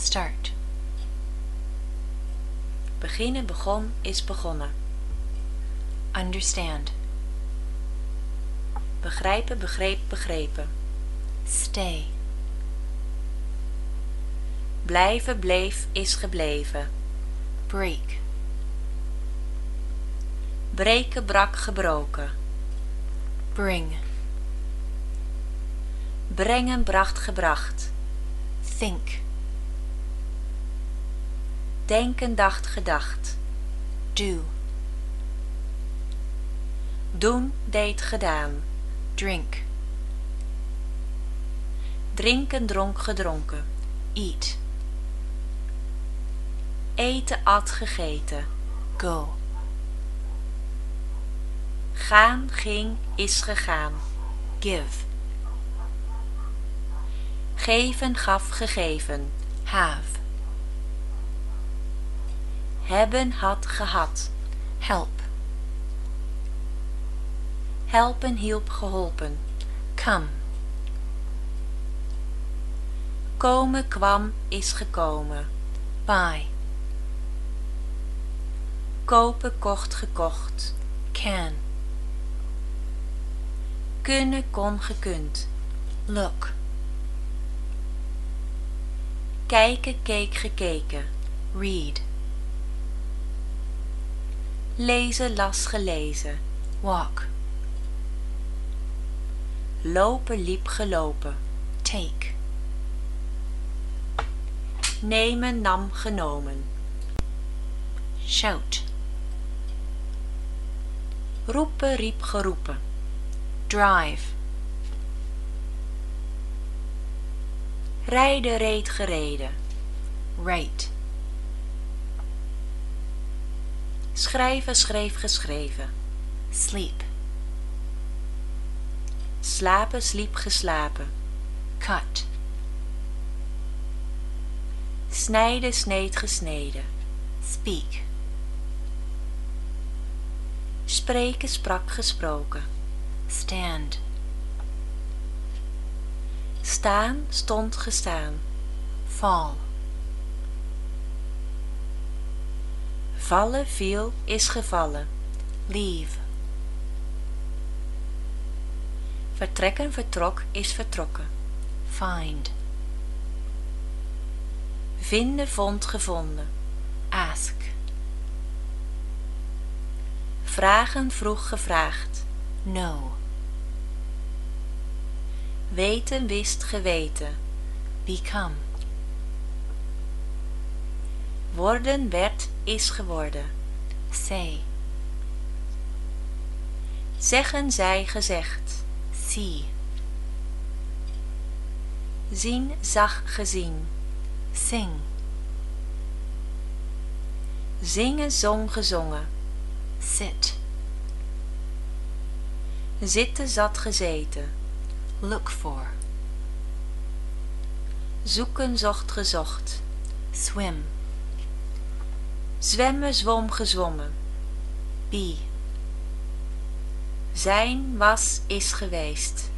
Start. Beginnen, begon, is begonnen. Understand. Begrijpen, begreep, begrepen. Stay. Blijven, bleef, is gebleven. Break. Breken, brak, gebroken. Bring. Brengen, bracht, gebracht. Think. Denken, dacht, gedacht. Do. Doen, deed, gedaan. Drink. Drinken, dronk, gedronken. Eat. Eten, at, gegeten. Go. Gaan, ging, is gegaan. Give. Geven, gaf, gegeven. Have. Hebben, had, gehad. Help. Helpen, hielp, geholpen. Come. Komen, kwam, is gekomen. Buy. Kopen, kocht, gekocht. Can. Kunnen, kon, gekund. Look. Kijken, keek, gekeken. Read. Lezen, las, gelezen. Walk. Lopen, liep, gelopen. Take. Nemen, nam, genomen. Shout. Roepen, riep, geroepen. Drive. Rijden, reed, gereden. Write. Schrijven, schreef, geschreven. Sleep. Slapen, sliep, geslapen. Cut. Snijden, sneed, gesneden. Speak. Spreken, sprak, gesproken. Stand. Staan, stond, gestaan. Fall. Vallen, viel, is gevallen. Leave. Vertrekken, vertrok, is vertrokken. Find. Vinden, vond, gevonden. Ask. Vragen, vroeg, gevraagd. Know. Weten, wist, geweten. Become. Worden, werd, is geworden. Say. Zeggen, zei, gezegd. See. Zien, zag, gezien. Sing. Zingen, zong, gezongen. Sit. Zitten, zat, gezeten. Look for. Zoeken, zocht, gezocht. Swim. Zwemmen, zwom, gezwommen. Be. Zijn, was, is geweest.